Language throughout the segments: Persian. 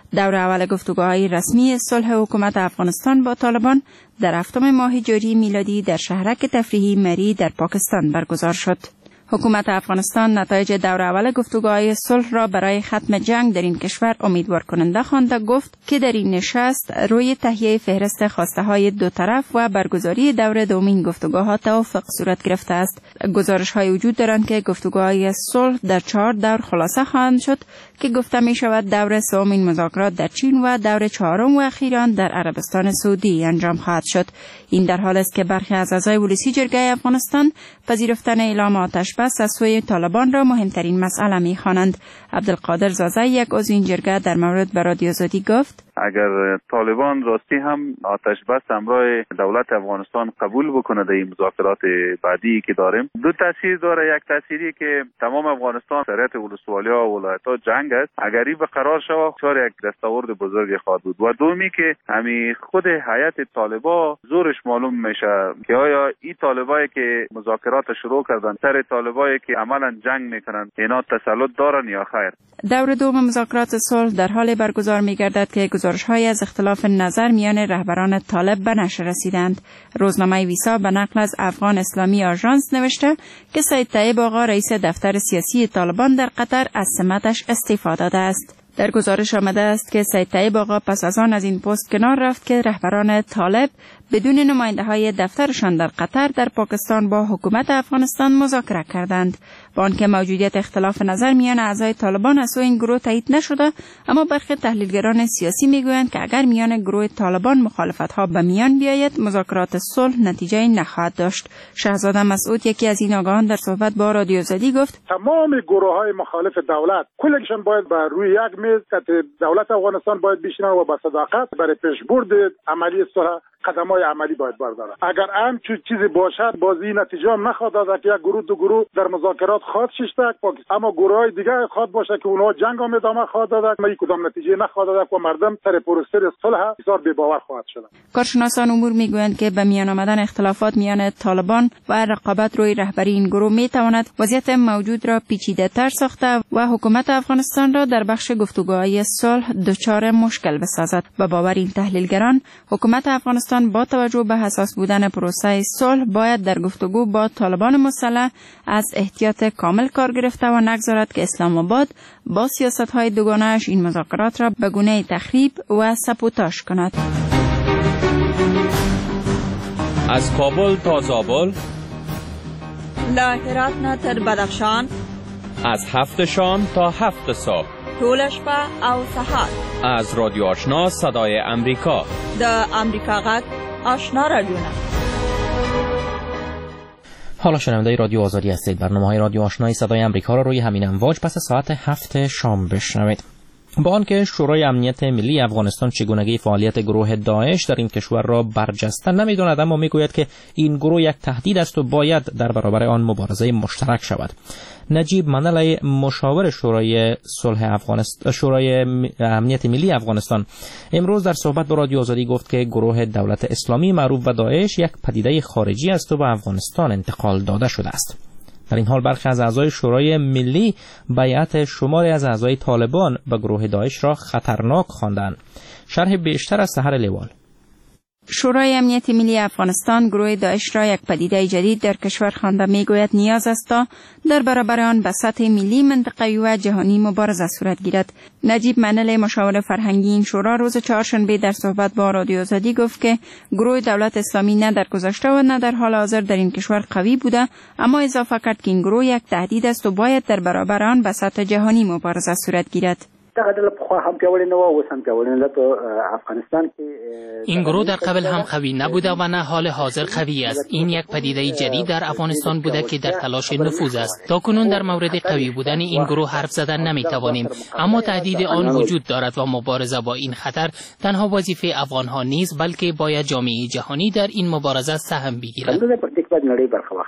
دور اول گفتگوهای رسمی صلح حکومت افغانستان با طالبان در هفتم ماه جاری میلادی در شهرک تفریحی مری در پاکستان برگزار شد. حکومت افغانستان نتایج دور اول گفتگوهای صلح را برای ختم جنگ در این کشور امیدوار کننده خوانده گفت که در این نشست روی تهیه فهرست خواسته های دو طرف و برگزاری دور دومین گفتگوها توافق صورت گرفته است. گزارش های وجود دارند که گفتگوهای صلح در 4 دور خلاصه خواهند شد که گفته می شود دور سومین مذاکرات در چین و دور 4 و اخیرا در عربستان سعودی انجام خواهد شد. این در حال است که برخی از اعضای ولسی جرگه افغانستان پذیرفتن اعلام آتش بس از سوی طالبان را مهمترین مسئله می خوانند. عبدالقادر زازه یک عضو این جرگه در مورد به رادیو آزادی گفت اگر طالبان راستی هم آتش بس همراه دولت افغانستان قبول بکنه در این مذاکرات بعدی که داریم، دو تاثیر داره. یک تاثیری که تمام افغانستان سریعت ولسوالی‌ها و ولایت‌ها جنگ است، اگر این برقرار شود چاره یک دستاورد بزرگی خواهد بود. و دومی که همین خود هیئت طالبان زورش معلوم میشه که آیا این طالبایی که مذاکرات شروع کردن سر طالبایی که عملاً جنگ میکنن اینا تسلط دارن یا خیر. دور دوم مذاکرات صلح در حال برگزار می‌گردد که گزارش‌های از اختلاف نظر میان رهبران طالب به نشر رسیدند. روزنامه ویسا به نقل از افغان اسلامی آژانس نوشته که سید طیب آقا رئیس دفتر سیاسی طالبان در قطر از سمتش استعفا داده است. در گزارش آمده است که سید طیب آقا پس از آن از این پست کنار رفت که رهبران طالب بدون نماینده های دفترشان در قطر در پاکستان با حکومت افغانستان مذاکره کردند. با آنکه موجودیت اختلاف نظر میان اعضای طالبان از سوی این گروه تایید نشده، اما برخی تحلیلگران سیاسی میگویند که اگر میان گروه طالبان مخالفت ها به میان بیاید مذاکرات صلح نتیجه نخواهد داشت. شهزاده مسعود یکی از این آگاهان در صحبت با رادیو آزادی گفت تمام گروه های مخالف دولت کلشون باید بر روی یک میز که دولت افغانستان باید بشینن و با صداقت برای پیشبرد عملی صلح قدم‌های عملی باید بردارند. اگر همچون چیزی باشد بازی نتیجه هم نخواهد داد که یک گروه دو گروه در مذاکرات خواهد شستک اما گروه‌های دیگه خواهد باشه که اونها جنگ هم ادامه خواهد داد اما کدام نتیجه نخواهد داد و مردم سر پروسه صلح بسیار بی‌باور خواهد شد. کارشناسان امور میگویند که به میان آمدن اختلافات میان طالبان و رقابت روی رهبری این گروه میتواند وضعیت موجود را پیچیده‌تر ساخته و حکومت افغانستان را در بخش گفتگوهای صلح دچار مشکل بسازد. به باور این تحلیلگران حکومت افغانستان با توجه به حساس بودن پروسه صلح باید در گفتگو با طالبان مسلح از احتیاط کامل کار گرفته و نگذارد که اسلام آباد با سیاست‌های دوگانه‌اش این مذاکرات را به گونه تخریب و سبوتاژ کند. از کابل تا زابل، له هرات نه تر بدخشان، از 7 شام تا 7 صبح، ټول شپه او سهار، از رادیو آشنا صدای امریکا، د امریکا غږ آشنا رادیوونه. حالا شنونده رادیو آزادی هستید. برنامه‌های رادیو آشنای صدای امریکا را روی همین امواج پس ساعت 7 شام بشنوید. با آنکه شورای امنیت ملی افغانستان چگونگی فعالیت گروه داعش در این کشور را برجسته نمی‌داند، اما میگوید که این گروه یک تهدید است و باید در برابر آن مبارزه مشترک شود. نجیب منلی، مشاور شورای امنیت ملی افغانستان، امروز در صحبت با رادیو آزادی گفت که گروه دولت اسلامی معروف به داعش یک پدیده خارجی است و به افغانستان انتقال داده شده است. در این حال برخی از اعضای شورای ملی بیعت شماری از اعضای طالبان به گروه داعش را خطرناک خواندند. شرح بیشتر از سحر لیوال. شورای امنیت ملی افغانستان گروه داعش را یک پدیده جدید در کشور خوانده میگوید نیاز است تا در برابر آن به سطح ملی، منطقه‌ای و جهانی مبارزه صورت گیرد. نجیب منلی، مشاور فرهنگی این شورا، روز چهارشنبه در صحبت با رادیو آزادی گفت که گروه دولت اسلامی نه در گذشته و نه در حال حاضر در این کشور قوی بوده، اما اضافه کرد که این گروه یک تهدید است و باید در برابر آن به سطح جهانی مبارزه صورت گیرد. این گروه در قبل هم قوی نبوده و نه حال حاضر قوی است. این یک پدیده جدید در افغانستان بوده که در تلاش نفوذ است. تا کنون در مورد قوی بودن این گروه حرف زدن نمیتوانیم، اما تهدید آن وجود دارد و مبارزه با این خطر تنها وظیفه افغان‌ها نیست، بلکه باید جامعه جهانی در این مبارزه سهم بگیرد.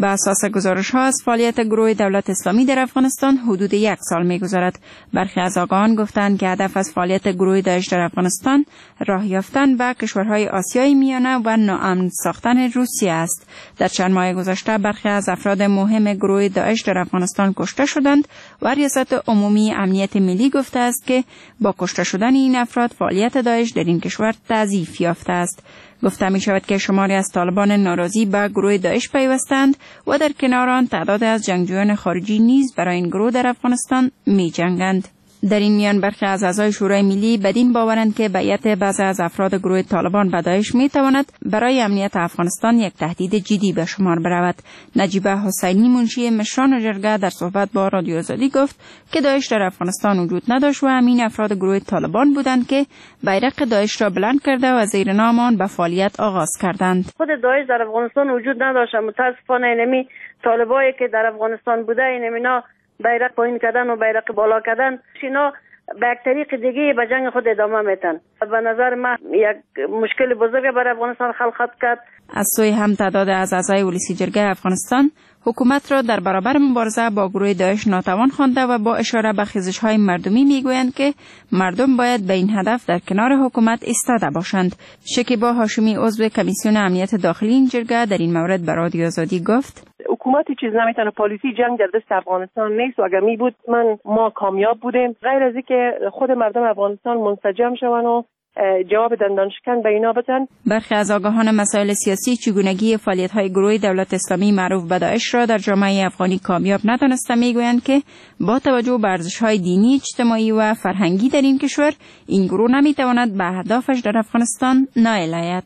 به اساس گزارش‌ها از فعالیت گروه دولت اسلامی در افغانستان حدود 1 سال می‌گذرد. برخی از آگاهان گفتند که هدف از فعالیت گروه داعش در افغانستان راه یافتن به کشورهای آسیای میانه و ناامن ساختن روسیه است. در چند ماه گذشته برخی از افراد مهم گروه داعش در افغانستان کشته شدند و ریاست عمومی امنیت ملی گفته است که با کشته شدن این افراد فعالیت داعش در این کشور تضعیف یافته است. گفته می شود که شماری از طالبان ناراضی به گروه داعش پیوستند و در کنار آن تعداد از جنگجویان خارجی نیز برای این گروه در افغانستان می جنگند. در این میان برخی از اعضای شورای ملی بدین باورند که بیعت بعضی از افراد گروه طالبان به داعش می تواند برای امنیت افغانستان یک تهدید جدی به شمار برود. نجیبه حسینی منشی مشران جرگه در صحبت با رادیو آزادی گفت که داعش در افغانستان وجود نداشت و همین افراد گروه طالبان بودند که بیرق داعش را بلند کرده و زیر نام آن به فعالیت آغاز کردند. خود داعش در افغانستان وجود نداشت، متاسفانه اینمی طالبایی که در افغانستان بوده اینمینا بیرق پایین کردن و بیرق بالا کردن اینا به یک طریق دیگه به جنگ خود ادامه میتن. به نظر من یک مشکل بزرگ برای افغانستان خلق کرد. از سوی هم تعداد از اعضای ولسی جرگه افغانستان حکومت را در برابر مبارزه با گروه داعش ناتوان خوانده و با اشاره به خیزش‌های مردمی میگویند که مردم باید به این هدف در کنار حکومت ایستاده باشند. شکیبا هاشمی عضو کمیسیون امنیت داخلی این جرگه در این مورد به رادیو آزادی گفت حکومتی چیز نمیتونه، پالیسی جنگ در دست افغانستان نیست و اگر می بود ما کامیاب بودیم. غیر از اینکه خود مردم افغانستان منسجم شون و جواب دندان شکن به اینا بدن. برخی از آگاهان مسائل سیاسی چگونگی فعالیت‌های گروه دولت اسلامی معروف به داعش را در جامعه افغانی کامیاب ندانسته میگویند که با توجه به ارزش‌های دینی، اجتماعی و فرهنگی در این کشور این گروه نمیتواند به اهدافش در افغانستان نائل آید.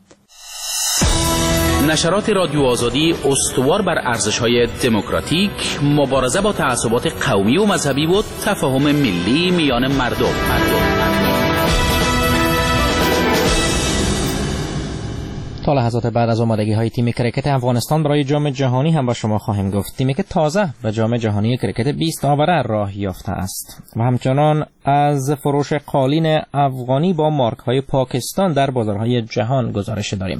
نشرات رادیو آزادی استوار بر ارزش‌های دموکراتیک، مبارزه با تعصبات قومی و مذهبی و تفاهم ملی میان مردم. تا لحظات بعد از آمادگی‌های تیم کرکت افغانستان برای جام جهانی هم با شما خواهیم گفت. تیمی که تازه به جام جهانی کرکت 20 آوره راه یافته است و همچنان از فروش قالین افغانی با مارک‌های پاکستان در بازارهای جهان گزارش داریم.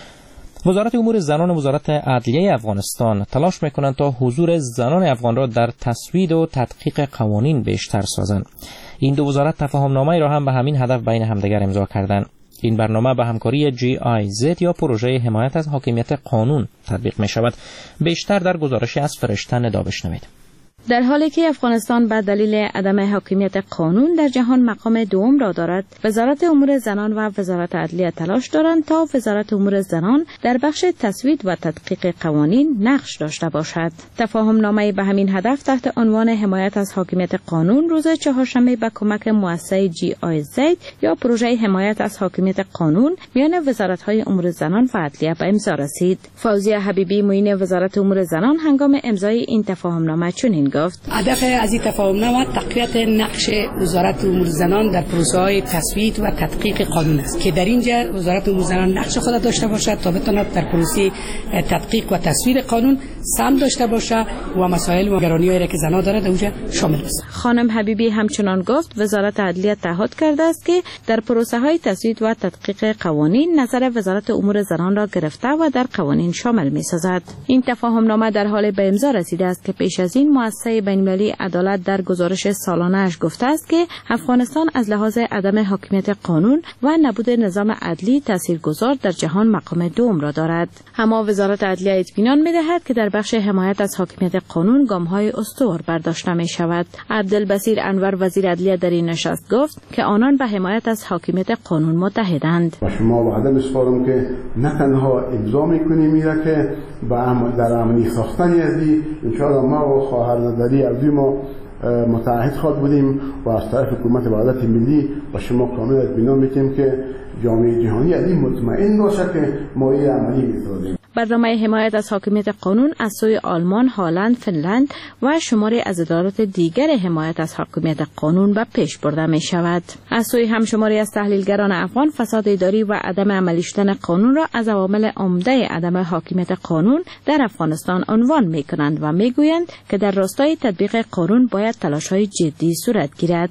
وزارت امور زنان و وزارت عدلیه افغانستان تلاش میکنند تا حضور زنان افغان را در تصویب و تدقیق قوانین بیشتر سازند. این دو وزارت تفاهم‌نامه‌ای را هم به همین هدف بین همدیگر امضا کردند. این برنامه به همکاری GIZ یا پروژه حمایت از حاکمیت قانون تطبیق می شود. بیشتر در گزارشی از فرشته ندا بشنوید. در حالی که افغانستان به دلیل عدم حاکمیت قانون در جهان مقام دوم را دارد، وزارت امور زنان و وزارت عدلیه تلاش دارند تا وزارت امور زنان در بخش تصویب و تدقیق قوانین نقش داشته باشد. تفاهم نامه به همین هدف تحت عنوان حمایت از حاکمیت قانون روز چهارشنبه به کمک مؤسسه GIZ یا پروژه حمایت از حاکمیت قانون میان وزارت‌های امور زنان و عدلیه به امضا رسید. فوزیه حبیبی معین وزارت امور زنان هنگام امضای این تفاهم نامه چنین گفت: هدف از این تفاهمنامه تقویت نقش وزارت امور زنان در پروسه‌های تصویب و تدقیق قانون است که در اینجا وزارت امور زنان نقش خود داشته باشد تا بتواند در پروسه تدقیق و تصویب قانون سهم داشته باشد و مسائل و نگرانی‌هایی را که زنان دارد اونجا شامل است. خانم حبیبی همچنان گفت وزارت عدلیه تعهد کرده است که در پروسه‌های تصویب و تدقیق قوانین نظر وزارت امور زنان را گرفته و در قوانین شامل می‌سازد. این تفاهمنامه در حال به امضا رسیده است که پیش از این مؤسسه بین‌المللی عدالت در گزارش سالانه‌اش گفته است که افغانستان از لحاظ عدم حاکمیت قانون و نبود نظام عدلی تاثیرگذار در جهان مقام دوم را دارد. اما وزارت عدلیه اطمینان می‌دهد که در بخش حمایت از حاکمیت قانون گام‌های استوار برداشته می‌شود. عبدالبصیر انور وزیر عدلیه در این نشست گفت که آنان به حمایت از حاکمیت قانون متحدند. شما وعده می‌سپارم که نه تنها امضا می‌کنیم میره که در عملی ساختن ازی ان شاءالله ما و خواهرزادی از ما متعهد خواهد بودیم و از طرف حکومت وحدت ملی و شما کامل اطمینان می‌دیم که جامعه جهانی از این مطمئن باشه که ما این عملی می‌سازیم. برنامه حمایت از حاکمیت قانون از سوی آلمان، هلند، فنلند و شماری از ادارات دیگر حمایت از حاکمیت قانون به پیش برده می شود. از سوی هم شماری از تحلیلگران افغان فساد اداری و عدم عملی شدن قانون را از عوامل عمده عدم حاکمیت قانون در افغانستان عنوان می کنند و می گویند که در راستای تطبیق قانون باید تلاش‌های جدی صورت گیرد.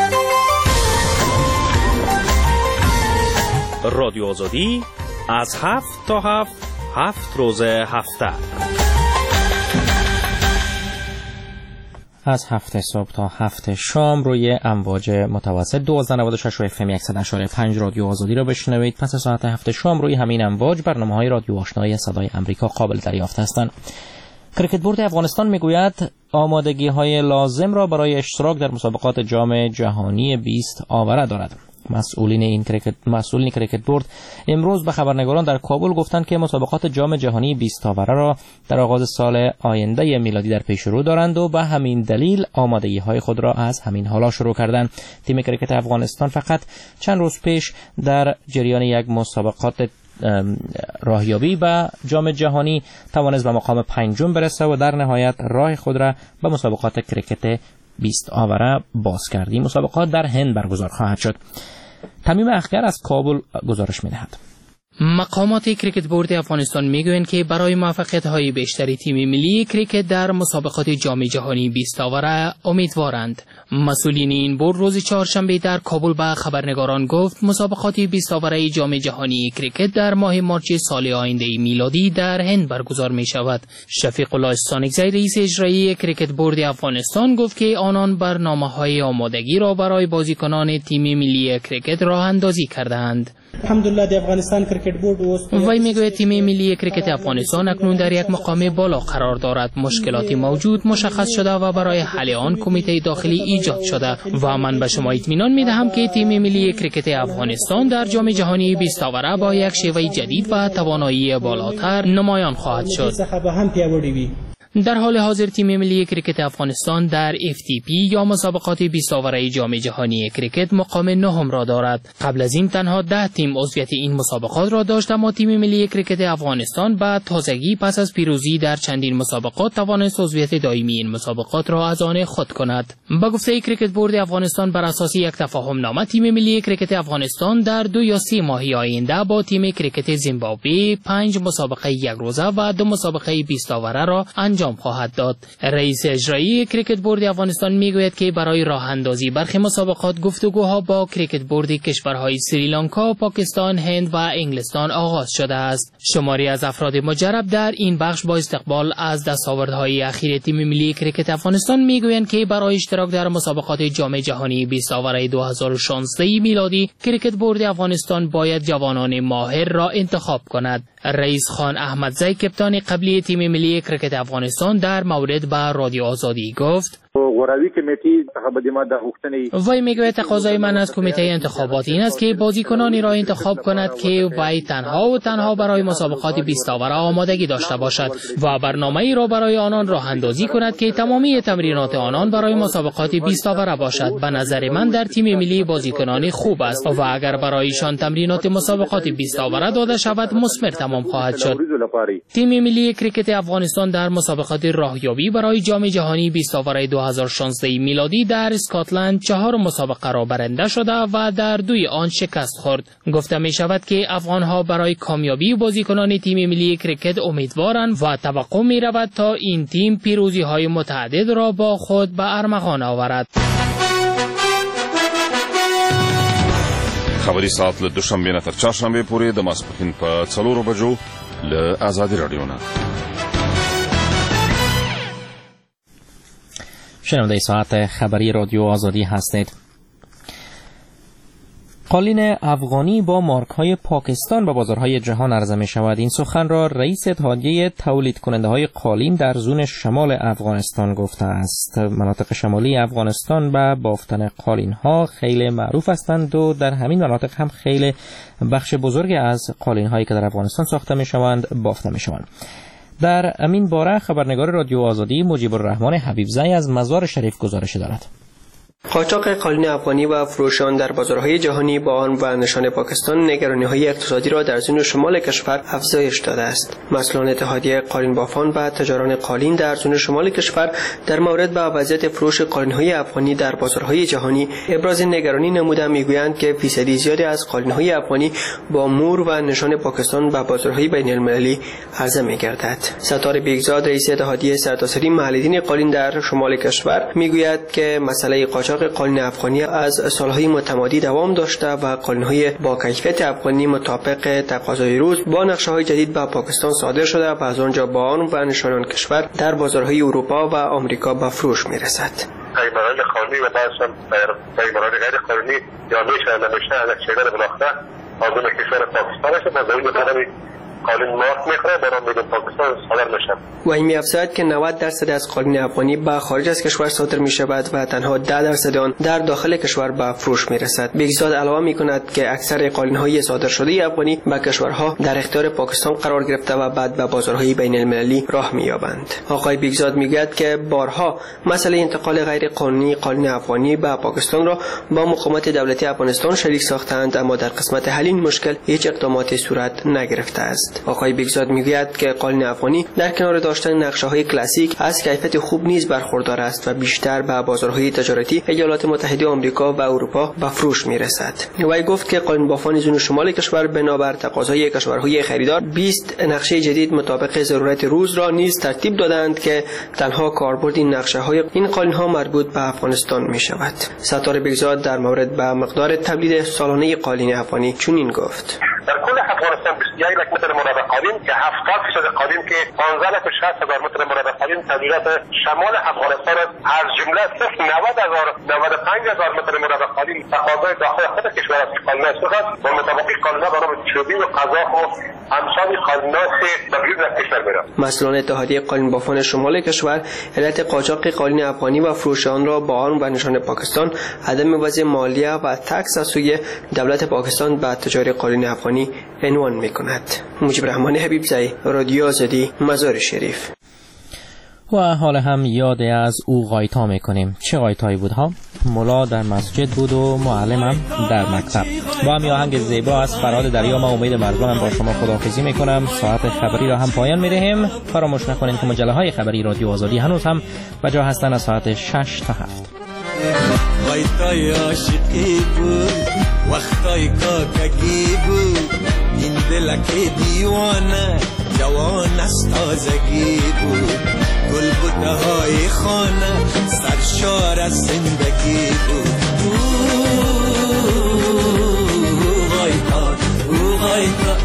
رادیو آزادی از 7 تا 7 روز هفته. از 7 صبح تا 7 شام روی امواج متوسط 1296 و FM 100.5 رادیو آزادی را بشنوید. پس ساعت 7 شام روی همین امواج برنامه‌های رادیو آشنای صدای آمریکا قابل دریافت هستند. کریکت بورد افغانستان میگوید آمادگی‌های لازم را برای اشتراک در مسابقات جام جهانی 20 آوره دارد. مسئولین کریکت بورد امروز به خبرنگاران در کابل گفتند که مسابقات جام جهانی 20 آوره را در آغاز سال آینده میلادی در پیش رو دارند و به همین دلیل آمادگی‌های خود را از همین حالا شروع کردند. تیم کریکت افغانستان فقط چند روز پیش در جریان یک مسابقات راهیابی به جام جهانی توانست به مقام پنجم برسه و در نهایت راه خود را به مسابقات کریکت 20 آوره باز کرد. این مسابقات در هند برگزار خواهد شد. تمیم اخگر از کابل گزارش می‌دهد. مقامات کریکت بورد افغانستان میگویند که برای موفقیت‌های بیشتری تیم ملی کریکت در مسابقات جام جهانی 20 آوره امیدوارند. مسئولین این بورد روز چهارشنبه در کابل به خبرنگاران گفت مسابقات 20 آوره جام جهانی کریکت در ماه مارچ سال آینده میلادی در هند برگزار می‌شود. شفیق الله استانکزی رئیس اجرایی کریکت بورد افغانستان گفت که آنان برنامه‌های آمادگی را برای بازیکنان تیم ملی کریکت راه اندازی کرده‌اند. الحمدلله د افغانستان کرکټ بورد وی میگوید تیم ملی کرکت افغانستان اکنون در یک مقام بالا قرار دارد. مشکلات موجود مشخص شده و برای حل آن کمیته داخلی ایجاد شده و من به شما اطمینان میدهم که تیم ملی کرکت افغانستان در جام جهانی 20 آوره با یک شیوه جدید و توانایی بالاتر نمایان خواهد شد. در حال حاضر تیم ملی کرکت افغانستان در FTP یا مسابقات 20 آوره جام جهانی کرکت مقام نهم را دارد. قبل از این تنها 10 تیم عضویت این مسابقات را داشت، اما تیم ملی کرکت افغانستان به تازگی پس از پیروزی در چندین مسابقات توانست عضویت دائمی این مسابقات را از آن خود کند. با گفته کریکت بورد افغانستان بر اساس یک تفاهم نامه تیم ملی کرکت افغانستان در 2 یا 3 ماه آینده با تیم کرکت زیمبابوه 5 مسابقه یک روزه و 2 مسابقه 20 آوره را انجام خواهد داد. رئیس اجرایی کریکت بورد افغانستان میگوید که برای راه اندازی برخی مسابقات گفتگوها با کریکت بورد کشورهای سریلانکا، پاکستان، هند و انگلستان آغاز شده است. شماری از افراد مجرب در این بخش با استقبال از دستاوردهای اخیر تیم ملی کریکت افغانستان میگویند که برای اشتراک در مسابقات جام جهانی 20 آوره 2016 میلادی کریکت بورد افغانستان باید جوانان ماهر را انتخاب کند. رئیس خان احمدزی کپتان قبلی تیم ملی کرکت افغانستان در مورد با رادیو آزادی گفت وی میگوید تقاضای من از کمیته انتخابات این است که بازیکنانی را انتخاب کند که وی تنها و تنها برای مسابقات 20 آوره آمادگی داشته باشد و برنامه‌ای را برای آنان راه اندازی کند که تمامی تمرینات آنان برای مسابقات 20 آوره باشد. به نظر من در تیم ملی بازیکنانی خوب است و اگر برایشان تمرینات مسابقات 20 آوره داده شود مثمر تمام خواهد شد. تیم ملی کرکت افغانستان در مسابقات راهیابی برای جام جهانی 20 آوره 2016 میلادی در اسکاتلند 4 مسابقه را برنده شده و در 2 آن شکست خورد. گفته می شود که افغانها برای کامیابی بازیکنان تیم ملی کرکت امیدوارند و توقع می رود تا این تیم پیروزی های متعدد را با خود به ارمغان آورد. خبری ساعت له دوشنبه نه تر چهارشنبه پورې د ماسپښین په 4 بجو له آزادی رادیو نه. شنونده ساعت خبری رادیو آزادی هستید. قالین افغانی با مارک‌های پاکستان به بازارهای جهان عرضه می شود. این سخن را رئیس اتحادیه تولید کننده های قالین در زون شمال افغانستان گفته است. مناطق شمالی افغانستان به بافتن قالین ها خیلی معروف هستند و در همین مناطق هم خیلی بخش بزرگی از قالین هایی که در افغانستان ساخته می شوند بافته می شوند. در امین باره خبرنگار رادیو آزادی مجیب الرحمن حبیبزی از مزار شریف گزارش دارد. قاچاق قالین افغانی و فروش آن در بازارهای جهانی با آن و نشان پاکستان نگرانی‌های اقتصادی را در زون شمال کشور افزایش داده است. مسئولان اتحادیه قالین بافان و تجاران قالین در زون شمال کشور در مورد به وضعیت فروش قالین‌های افغانی در بازارهای جهانی ابراز نگرانی نموده می‌گویند که فیصدی زیادی از قالین‌های افغانی با مور و نشان پاکستان به بازارهای بین‌المللی عرضه می‌گردد. ستار بیگزاد رئیس اتحادیه سرتاسری محل‌دین قالین در شمال کشور می‌گوید که مسئله قاچاق قاچاق قالین افغانی از سالهای متمادی دوام داشته و قالین‌های با کیفیت افغانی مطابق تقاضای روز با نقشه‌های جدید به پاکستان صادر شده و از آنجا با آن و نشان آن کشور در بازارهای اروپا و آمریکا به فروش می‌رسد. پیمانهای قانونی و بعضا پیمانهای غیر قانونی یا نمیشه از چهره بالاخره آزم کشور پاکستان است و ضمن بدن قالین مارک میخوره برام میدون پاکستان صادر میشه و این می‌افزاید که 90% از قالین افغانی به خارج از کشور صادر می‌شود و تنها 10% آن در داخل کشور به فروش می‌رسد. بیگزاد علاوه می‌کند که اکثر قالین‌های صادر شده افغانی به کشورها در اختیار پاکستان قرار گرفته و بعد به بازارهای بین‌المللی راه می‌یابند. آقای بیگزاد می‌گوید که بارها مسئله انتقال غیر قانونی قالین افغانی به پاکستان را با مقامات دولتی افغانستان شریک ساختند، اما در قسمت حل این مشکل هیچ اقداماتی صورت نگرفته است. آقای بیگزاد میگوید که قالین افغانی در کنار داشتن نقشه‌های کلاسیک از کیفیت خوب نیز برخوردار است و بیشتر به بازارهای تجارتی ایالات متحده آمریکا و اروپا به فروش میرسد. وی گفت که قالین بافان زون شمال کشور بنابر تقاضای کشورهای خریدار 20 نقشه جدید مطابق ضرورت روز را نیز ترتیب دادند که تنها کاربرد این نقشه‌های این قالین‌ها مربوط به افغانستان می‌شود. ستاره بیگزاد در مورد به مقدار تولید سالانه قالین افغانی چنین گفت: در کل افغانستان 21 لک متر مربع قالین که 70% قالین که 15,60,000 متر مربع قالین تولیدات شمال افغانستان است. از جمله صرف 95,000 متر مربع قالین تقاضای داخل خود کشور است. قالین است و مطابق قالین‌ها برای چوبی و قزاق و امثال قالین‌ها به بیرون از کشور می‌رود. مسئولان اتحادیه قالین بافان شمال کشور علت قاچاق قالین افغانی و فروش آن را با آن و نشان پاکستان عدم وضع مالیه و تکس از سوی دولت پاکستان به تجاری قالین افغانی عنوان می‌کند. مجیب رحمان حبیبزی، رادیو آزادی، مزار شریف. و حالا هم یاد از او غایطا میکنیم. چه غایطایی بود ها؟ مولا در مسجد بود و معلمم در مکتب. با هم آهنگ زیبا از فرهاد دریا ما امید مردم با شما خداحافظی میکنم. ساعت خبری را هم پایان میدهیم. فراموش نکنید که مجله های خبری رادیو آزادی هنوز هم بجا هستن از ساعت 6 تا 7. غایطای عاشقی بود، وقتای کاکگی بود، این دلک دیوانه جوان از تازگی بود، گل بوته خانه سرشار از زندگی بود. غایطا غایطا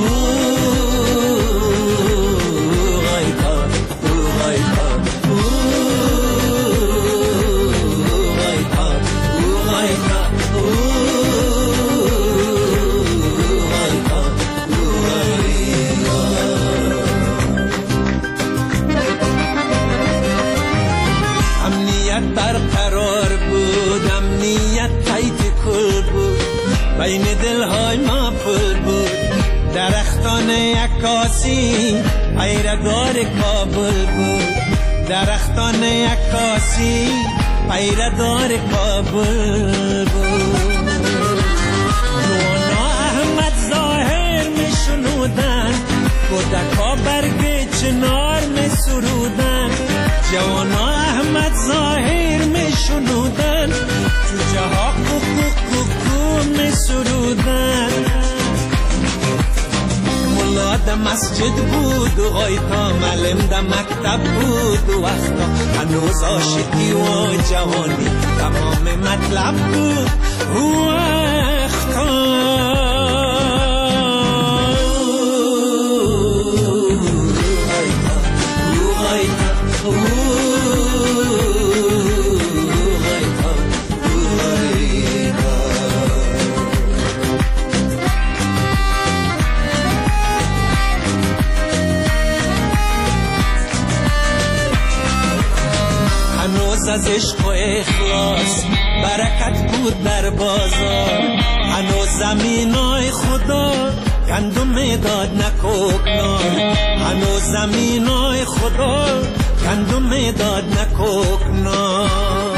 بین دلهای ما پر بود، درختان عکاسی پیردار کابل بود، درختان عکاسی پیردار کابل بود. نوانا احمد ظاهر می شنودن، کودکا برگ چنار می سرودن، جوانا احمد ظاهر می شنودن، جوجه ها می سرودن. مولا در مسجد بود و غایطا معلم در مکتب بود و وقتا هنوز عاشقی و جوانی تمام مطلب بود و وقتا از عشق و اخلاص برکت بود در بازار، هنوز زمینای خدا گندم داد نکوکنار، هنوز زمینای خدا گندم داد نکوکنار.